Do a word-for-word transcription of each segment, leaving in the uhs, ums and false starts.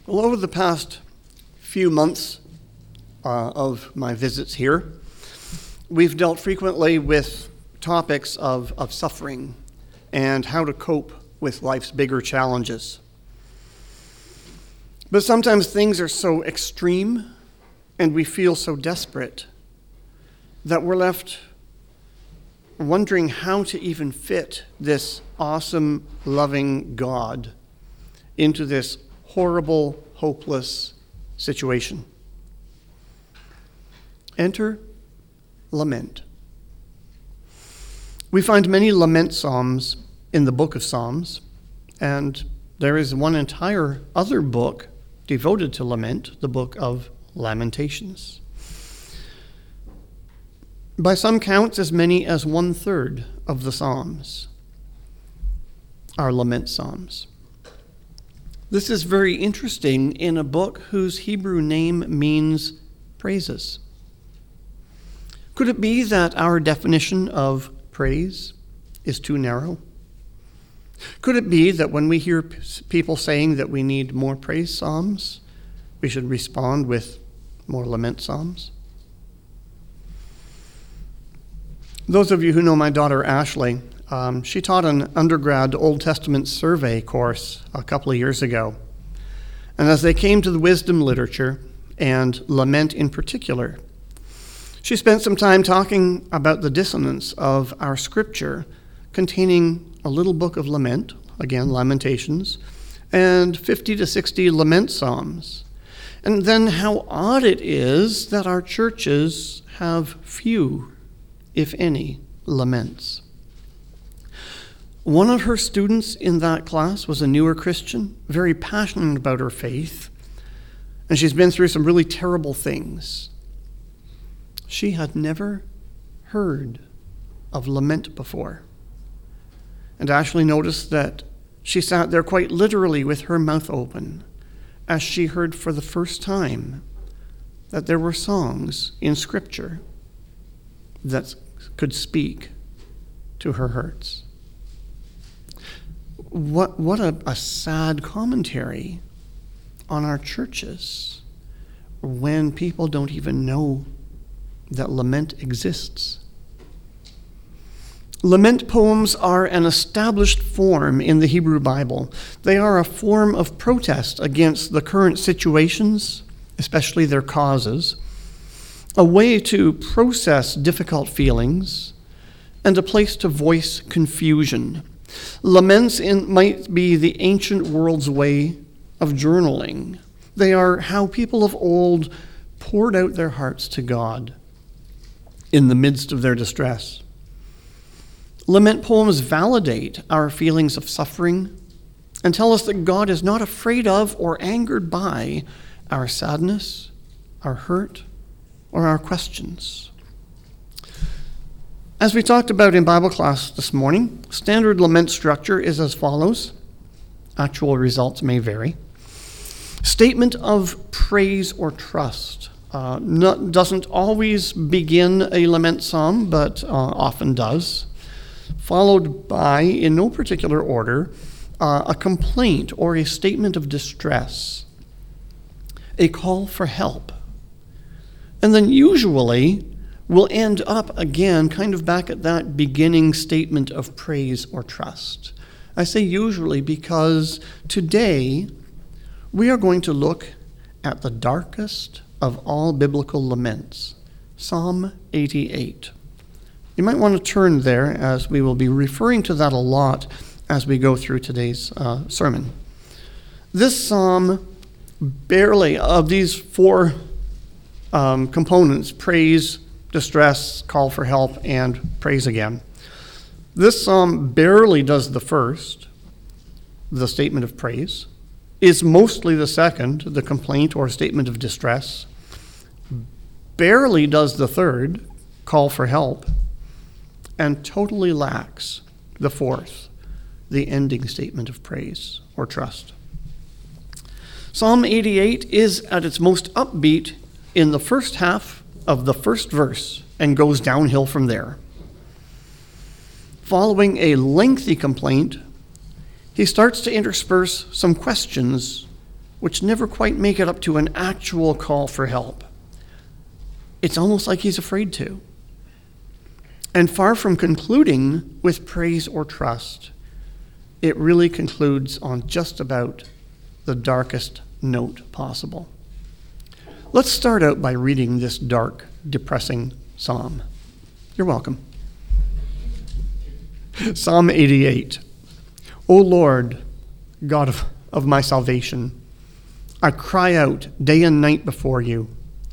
Well, over the past few months uh, of my visits here, we've dealt frequently with topics of, of suffering and how to cope with life's bigger challenges. But sometimes things are so extreme and we feel so desperate that we're left wondering how to even fit this awesome, loving God into this horrible, hopeless situation. Enter lament. We find many lament psalms in the book of Psalms, and there is one entire other book devoted to lament, the book of Lamentations. By some counts, as many as one-third of the Psalms are lament psalms. This is very interesting in a book whose Hebrew name means praises. Could it be that our definition of praise is too narrow? Could it be that when we hear people saying that we need more praise psalms, we should respond with more lament psalms? Those of you who know my daughter Ashley, um, she taught an undergrad Old Testament survey course a couple of years ago. And as they came to the wisdom literature, and lament in particular, she spent some time talking about the dissonance of our scripture containing a little book of lament, again, Lamentations, and fifty to sixty lament psalms. And then how odd it is that our churches have few, if any, laments. One of her students in that class was a newer Christian, very passionate about her faith, and she's been through some really terrible things. She had never heard of lament before. And Ashley noticed that she sat there quite literally with her mouth open as she heard for the first time that there were songs in Scripture that could speak to her hurts. What, what a, a sad commentary on our churches when people don't even know that lament exists. Lament poems are an established form in the Hebrew Bible. They are a form of protest against the current situations, especially their causes, a way to process difficult feelings, and a place to voice confusion. Laments in, might be the ancient world's way of journaling. They are how people of old poured out their hearts to God in the midst of their distress. Lament poems validate our feelings of suffering and tell us that God is not afraid of or angered by our sadness, our hurt, or our questions. As we talked about in Bible class this morning, standard lament structure is as follows. Actual results may vary. Statement of praise or trust. Uh, not, doesn't always begin a lament psalm, but uh, often does. Followed by, in no particular order, uh, a complaint or a statement of distress. A call for help. And then usually we'll end up again kind of back at that beginning statement of praise or trust. I say usually because today we are going to look at the darkest of all biblical laments, Psalm eighty-eight. You might want to turn there as we will be referring to that a lot as we go through today's uh, sermon. This psalm barely, of these four um, components, praise, distress, call for help, and praise again, this psalm barely does the first, the statement of praise, is mostly the second, the complaint or statement of distress, barely does the third, call for help, and totally lacks the fourth, the ending statement of praise or trust. Psalm eighty-eight is at its most upbeat in the first half of the first verse and goes downhill from there. Following a lengthy complaint, he starts to intersperse some questions which never quite make it up to an actual call for help. It's almost like he's afraid to. And far from concluding with praise or trust, it really concludes on just about the darkest note possible. Let's start out by reading this dark, depressing psalm. You're welcome. Psalm eighty-eight. O Lord, God of, of my salvation, I cry out day and night before you.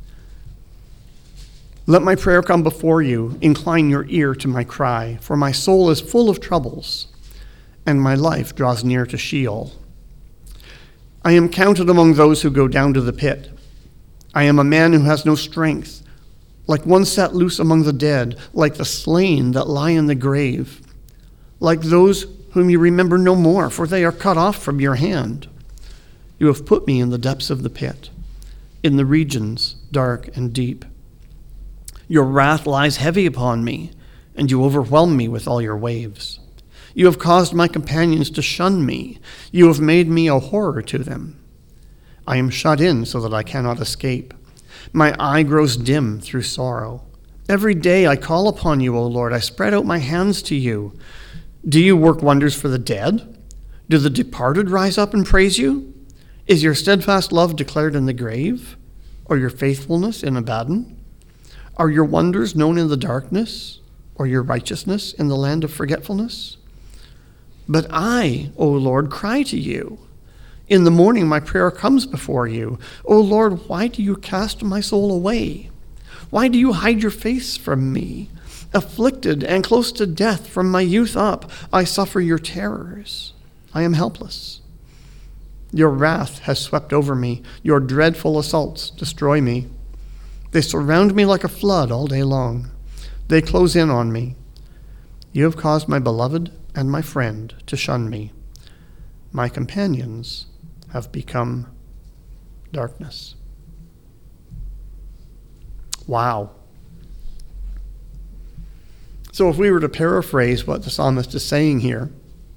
Let my prayer come before you. Incline your ear to my cry, for my soul is full of troubles, and my life draws near to Sheol. I am counted among those who go down to the pit. I am a man who has no strength, like one set loose among the dead, like the slain that lie in the grave, like those whom you remember no more, for they are cut off from your hand. You have put me in the depths of the pit, in the regions dark and deep. Your wrath lies heavy upon me, and you overwhelm me with all your waves. You have caused my companions to shun me. You have made me a horror to them. I am shut in so that I cannot escape. My eye grows dim through sorrow. Every day I call upon you, O Lord. I spread out my hands to you. Do you work wonders for the dead? Do the departed rise up and praise you? Is your steadfast love declared in the grave, or your faithfulness in Abaddon? Are your wonders known in the darkness, or your righteousness in the land of forgetfulness? But I, O Lord, cry to you. In the morning my prayer comes before you. O Lord, why do you cast my soul away? Why do you hide your face from me? Afflicted and close to death from my youth up, I suffer your terrors. I am helpless. Your wrath has swept over me. Your dreadful assaults destroy me. They surround me like a flood all day long. They close in on me. You have caused my beloved and my friend to shun me. My companions have become darkness. Wow. So if we were to paraphrase what the psalmist is saying here,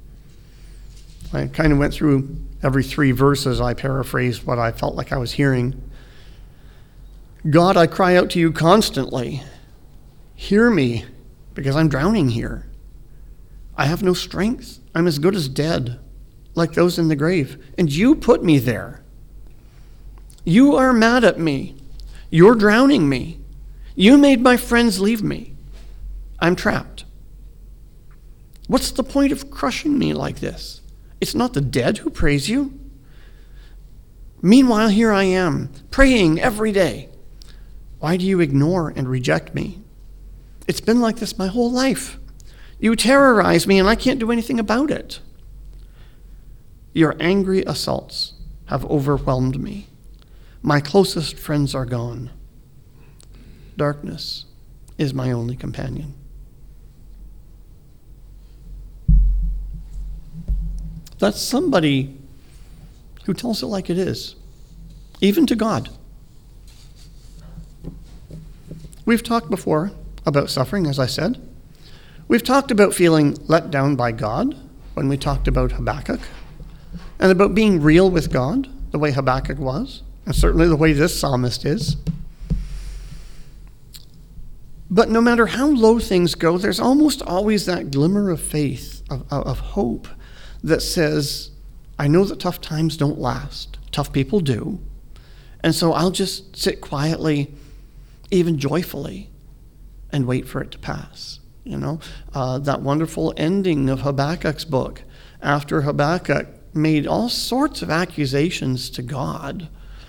I kind of went through every three verses. I paraphrased what I felt like I was hearing. God, I cry out to you constantly. Hear me, because I'm drowning here. I have no strength. I'm as good as dead, like those in the grave. And you put me there. You are mad at me. You're drowning me. You made my friends leave me. I'm trapped. What's the point of crushing me like this? It's not the dead who praise you. Meanwhile, here I am, praying every day. Why do you ignore and reject me? It's been like this my whole life. You terrorize me, and I can't do anything about it. Your angry assaults have overwhelmed me. My closest friends are gone. Darkness is my only companion. That's somebody who tells it like it is, even to God. We've talked before about suffering, as I said. We've talked about feeling let down by God when we talked about Habakkuk, and about being real with God, the way Habakkuk was, and certainly the way this psalmist is. But no matter how low things go, there's almost always that glimmer of faith, of, of, of hope, that says, I know that tough times don't last. Tough people do. And so I'll just sit quietly, even joyfully, and wait for it to pass. You know, uh, that wonderful ending of Habakkuk's book, after Habakkuk made all sorts of accusations to God,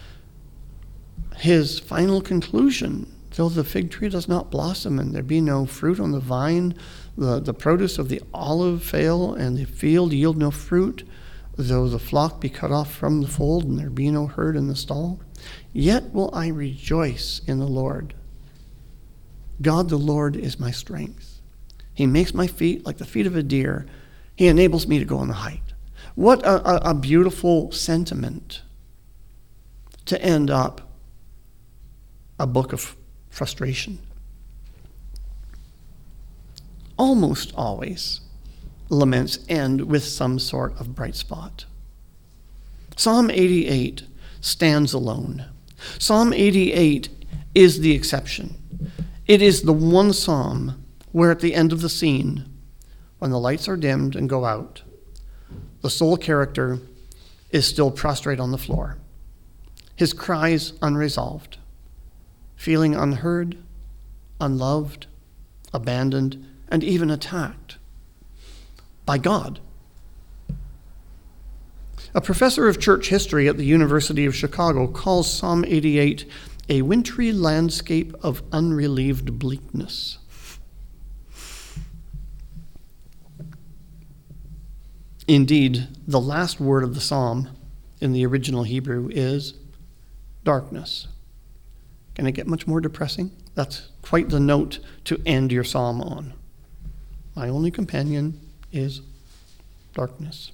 his final conclusion, though the fig tree does not blossom and there be no fruit on the vine, the, the produce of the olive fail and the field yield no fruit, though the flock be cut off from the fold and there be no herd in the stall, yet will I rejoice in the Lord. God the Lord is my strength. He makes my feet like the feet of a deer. He enables me to go on the height. What a, a, a beautiful sentiment to end up a book of frustration. Almost always, laments end with some sort of bright spot. Psalm eighty-eight stands alone. Psalm eighty-eight is the exception. It is the one psalm where at the end of the scene, when the lights are dimmed and go out, the sole character is still prostrate on the floor, his cries unresolved, feeling unheard, unloved, abandoned, and even attacked by God. A professor of church history at the University of Chicago calls Psalm eighty-eight a wintry landscape of unrelieved bleakness. Indeed, the last word of the psalm in the original Hebrew is darkness. Can it get much more depressing? That's quite the note to end your psalm on. My only companion is darkness.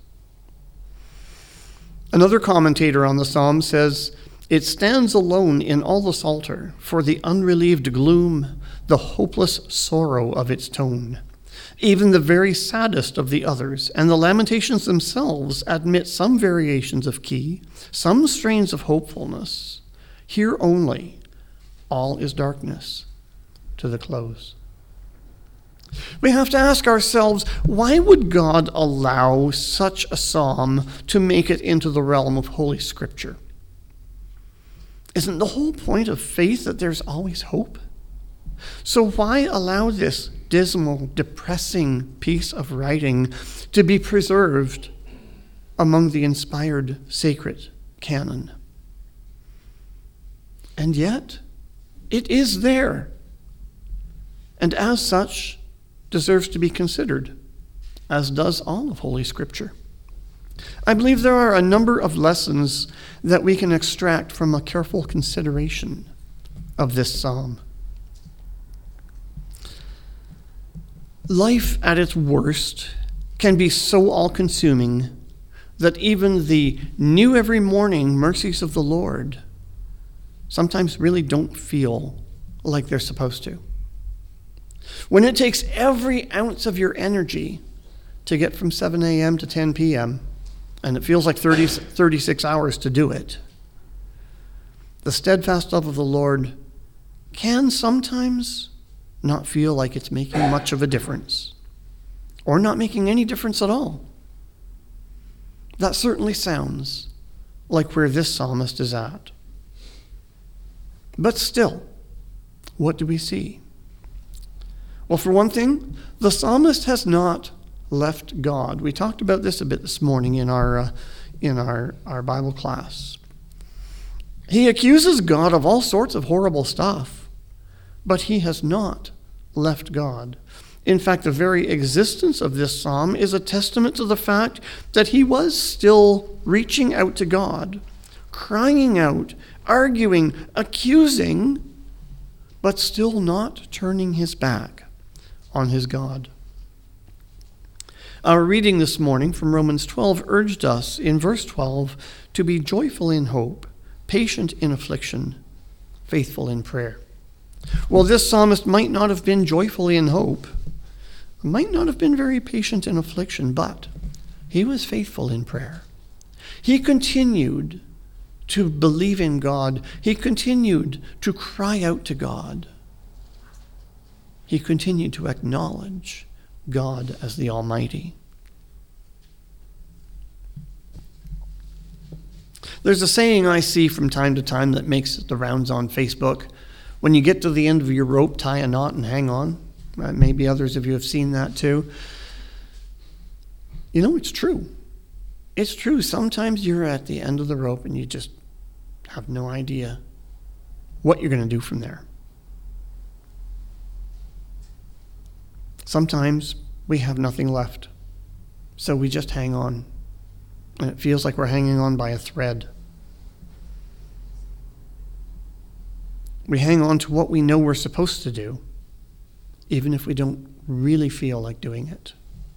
Another commentator on the psalm says, it stands alone in all the psalter for the unrelieved gloom, the hopeless sorrow of its tone. Even the very saddest of the others and the lamentations themselves admit some variations of key, some strains of hopefulness. Here only, all is darkness to the close. We have to ask ourselves, why would God allow such a psalm to make it into the realm of Holy Scripture? Isn't the whole point of faith that there's always hope? So why allow this dismal, depressing piece of writing to be preserved among the inspired sacred canon? And yet, it is there, and as such, deserves to be considered, as does all of Holy Scripture. I believe there are a number of lessons that we can extract from a careful consideration of this psalm. Life at its worst can be so all-consuming that even the new every morning mercies of the Lord sometimes really don't feel like they're supposed to. When it takes every ounce of your energy to get from seven a.m. to ten p.m., and it feels like thirty, thirty-six hours to do it, the steadfast love of the Lord can sometimes not feel like it's making much of a difference, or not making any difference at all. That certainly sounds like where this psalmist is at. But still, what do we see? Well, for one thing, the psalmist has not left God. We talked about this a bit this morning in our uh, in our, our Bible class. He accuses God of all sorts of horrible stuff, but he has not left God. In fact, the very existence of this psalm is a testament to the fact that he was still reaching out to God, crying out, arguing, accusing, but still not turning his back on his God. Our reading this morning from Romans twelve urged us in verse twelve to be joyful in hope, patient in affliction, faithful in prayer. Well, this psalmist might not have been joyfully in hope, might not have been very patient in affliction, but he was faithful in prayer. He continued to believe in God. He continued to cry out to God. He continued to acknowledge God as the Almighty. There's a saying I see from time to time that makes the rounds on Facebook. When you get to the end of your rope, tie a knot and hang on. Uh, maybe others of you have seen that too. You know, it's true. It's true. Sometimes you're at the end of the rope and you just have no idea what you're going to do from there. Sometimes we have nothing left, so we just hang on, and it feels like we're hanging on by a thread. We hang on to what we know we're supposed to do, even if we don't really feel like doing it.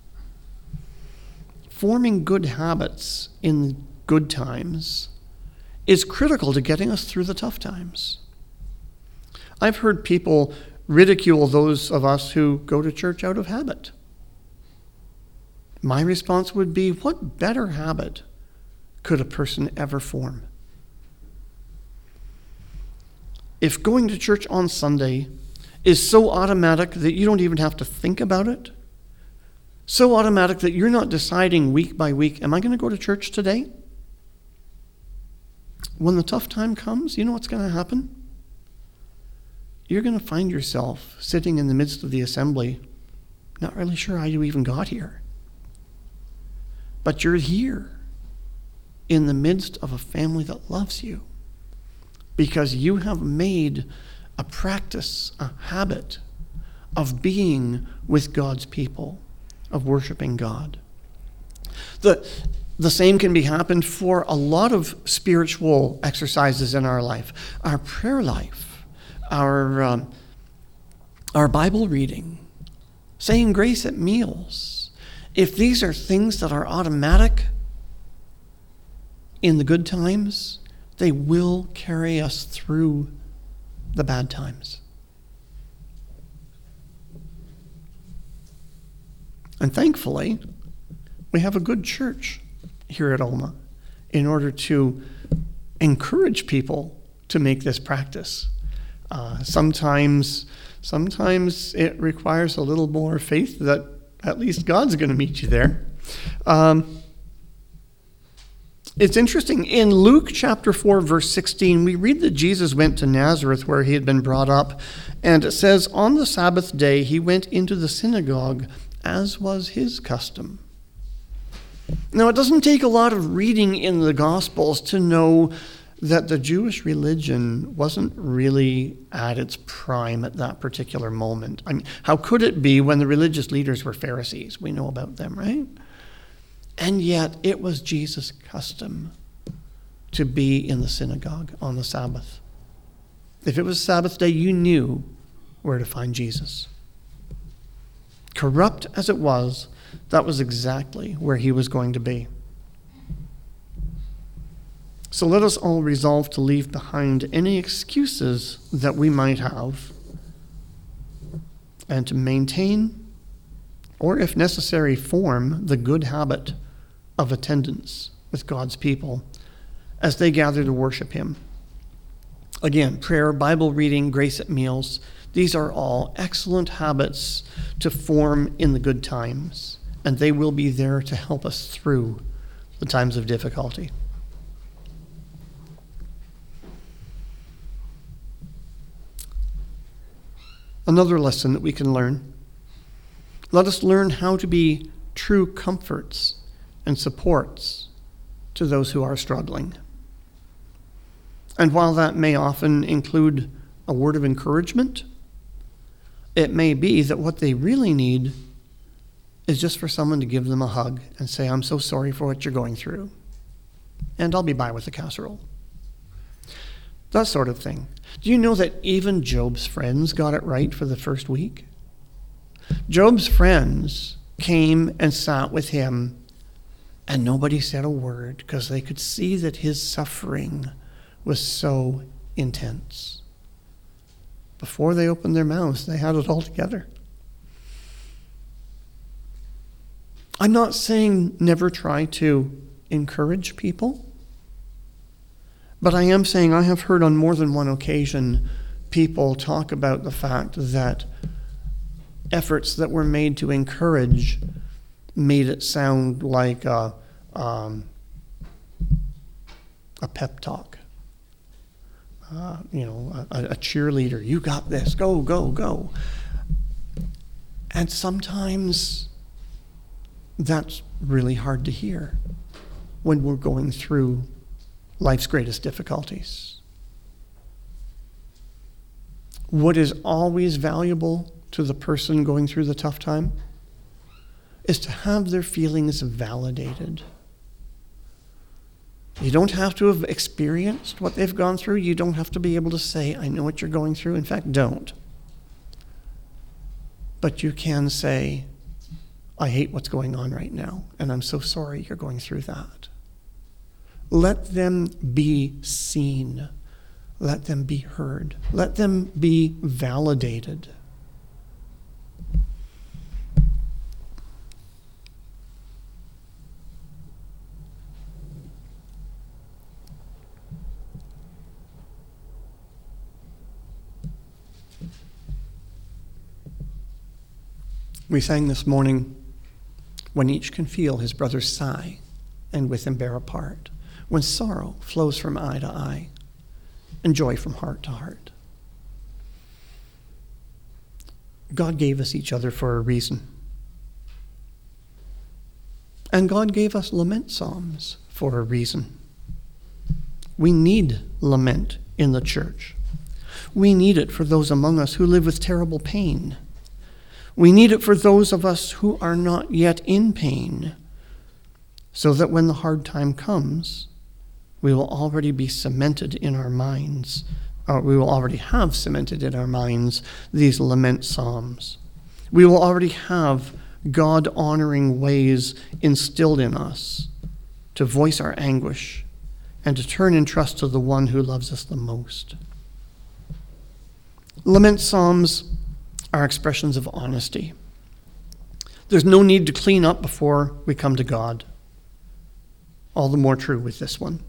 Forming good habits in good times is critical to getting us through the tough times. I've heard people ridicule those of us who go to church out of habit. My response would be, what better habit could a person ever form if going to church on Sunday is so automatic that you don't even have to think about it, so automatic that you're not deciding week by week, am I going to go to church today? When the tough time comes, you know what's going to happen? You're going to find yourself sitting in the midst of the assembly, not really sure how you even got here. But you're here in the midst of a family that loves you because you have made a practice, a habit of being with God's people, of worshiping God. The, the same can be happened for a lot of spiritual exercises in our life. Our prayer life, our, um, our Bible reading, saying grace at meals. If these are things that are automatic in the good times, they will carry us through the bad times. And thankfully, we have a good church here at Alma in order to encourage people to make this practice. Uh, sometimes, sometimes it requires a little more faith that at least God's going to meet you there. Um, it's interesting. In Luke chapter four, verse sixteen, we read that Jesus went to Nazareth where he had been brought up. And it says, on the Sabbath day, he went into the synagogue as was his custom. Now, it doesn't take a lot of reading in the Gospels to know that the Jewish religion wasn't really at its prime at that particular moment. I mean, how could it be when the religious leaders were Pharisees? We know about them, right? And yet, it was Jesus' custom to be in the synagogue on the Sabbath. If it was Sabbath day, you knew where to find Jesus. Corrupt as it was, that was exactly where he was going to be. So let us all resolve to leave behind any excuses that we might have and to maintain, or if necessary, form the good habit of attendance with God's people as they gather to worship him. Again, prayer, Bible reading, grace at meals, these are all excellent habits to form in the good times, and they will be there to help us through the times of difficulty. Another lesson that we can learn. Let us learn how to be true comforts and supports to those who are struggling. And while that may often include a word of encouragement, it may be that what they really need is just for someone to give them a hug and say, I'm so sorry for what you're going through, and I'll be by with the casserole. That sort of thing. Do you know that even Job's friends got it right for the first week? Job's friends came and sat with him, and nobody said a word because they could see that his suffering was so intense. Before they opened their mouths, they had it all together. I'm not saying never try to encourage people, but I am saying I have heard on more than one occasion people talk about the fact that efforts that were made to encourage made it sound like a, um, a pep talk. Uh, you know, a, a cheerleader. You got this. Go, go, go. And sometimes that's really hard to hear when we're going through life's greatest difficulties. What is always valuable to the person going through the tough time is to have their feelings validated. You don't have to have experienced what they've gone through. You don't have to be able to say, I know what you're going through. In fact, don't. But you can say, I hate what's going on right now, and I'm so sorry you're going through that. Let them be seen. Let them be heard. Let them be validated. We sang this morning, when each can feel his brother's sigh and with him bear a part, when sorrow flows from eye to eye and joy from heart to heart. God gave us each other for a reason. And God gave us lament psalms for a reason. We need lament in the church. We need it for those among us who live with terrible pain. We need it for those of us who are not yet in pain, so that when the hard time comes, we will already be cemented in our minds, or we will already have cemented in our minds these lament psalms. We will already have God-honoring ways instilled in us to voice our anguish and to turn in trust to the one who loves us the most. Lament psalms are expressions of honesty. There's no need to clean up before we come to God. All the more true with this one.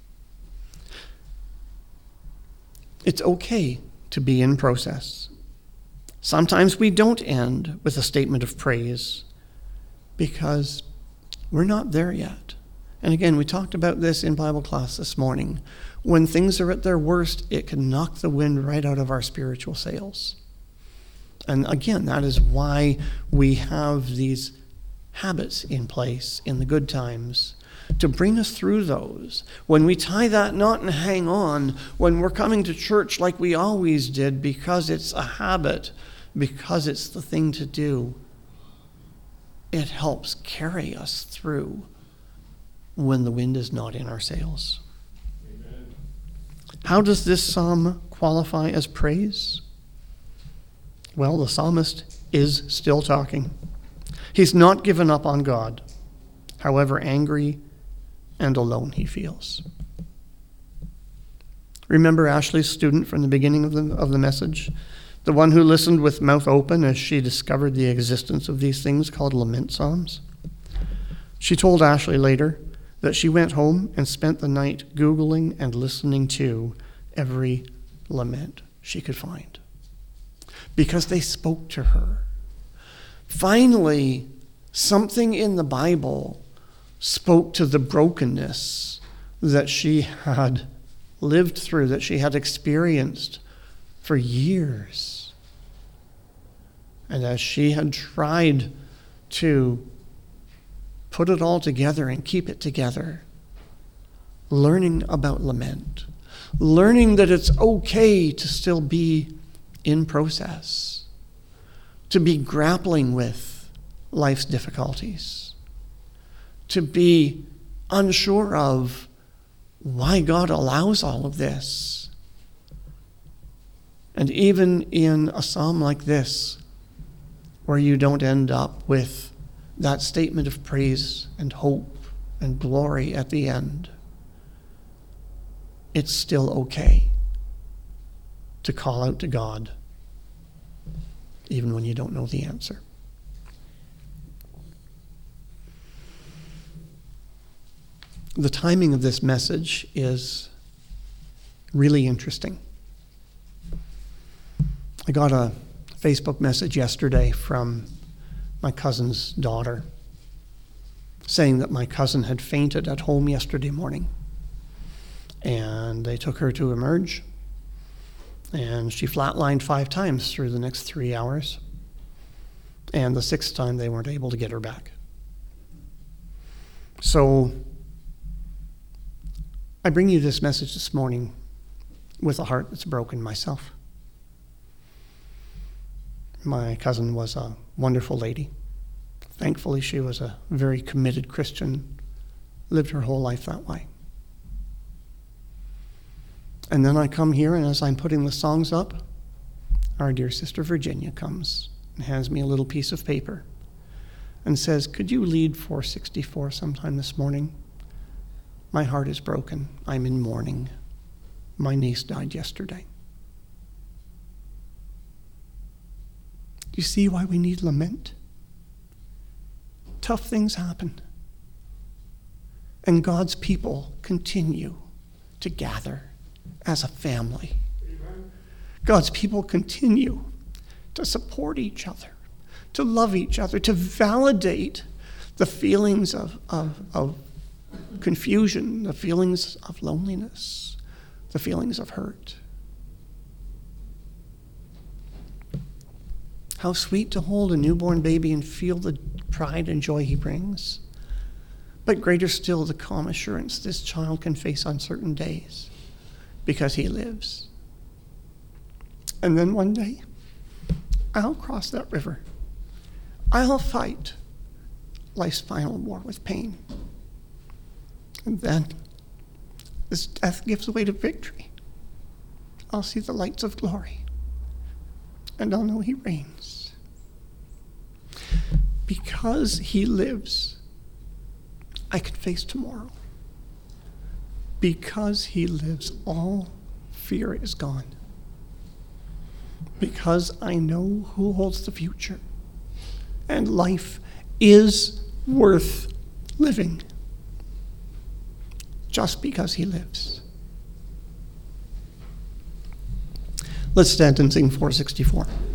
It's okay to be in process. Sometimes we don't end with a statement of praise because we're not there yet. And again, we talked about this in Bible class this morning. When things are at their worst, it can knock the wind right out of our spiritual sails. And again, that is why we have these habits in place in the good times to bring us through those. When we tie that knot and hang on, when we're coming to church like we always did because it's a habit, because it's the thing to do, it helps carry us through when the wind is not in our sails. Amen. How does this psalm qualify as praise? Well, the psalmist is still talking. He's not given up on God, however angry and alone he feels. Remember Ashley's student from the beginning of the, of the message? The one who listened with mouth open as she discovered the existence of these things called lament psalms? She told Ashley later that she went home and spent the night Googling and listening to every lament she could find, because they spoke to her. Finally, something in the Bible spoke to the brokenness that she had lived through, that she had experienced for years. And as she had tried to put it all together and keep it together, learning about lament, learning that it's okay to still be in process, to be grappling with life's difficulties, to be unsure of why God allows all of this. And even in a psalm like this, where you don't end up with that statement of praise and hope and glory at the end, it's still okay to call out to God, even when you don't know the answer. The timing of this message is really interesting. I got a Facebook message yesterday from my cousin's daughter saying that my cousin had fainted at home yesterday morning. And they took her to Emerge, and she flatlined five times through the next three hours. And the sixth time, they weren't able to get her back. So I bring you this message this morning with a heart that's broken myself. My cousin was a wonderful lady. Thankfully, she was a very committed Christian, lived her whole life that way. And then I come here, and as I'm putting the songs up, our dear sister Virginia comes and hands me a little piece of paper and says, "Could you lead four sixty-four sometime this morning? My heart is broken. I'm in mourning. My niece died yesterday." Do you see why we need lament? Tough things happen. And God's people continue to gather as a family. Amen. God's people continue to support each other, to love each other, to validate the feelings of, of, of confusion, the feelings of loneliness, the feelings of hurt. How sweet to hold a newborn baby and feel the pride and joy he brings. But greater still, the calm assurance this child can face uncertain days because he lives. And then one day, I'll cross that river. I'll fight life's final war with pain. And then, as death gives way to victory, I'll see the lights of glory, and I'll know he reigns. Because he lives, I can face tomorrow. Because he lives, all fear is gone. Because I know who holds the future, and life is worth living just because he lives. Let's stand and sing four sixty-four.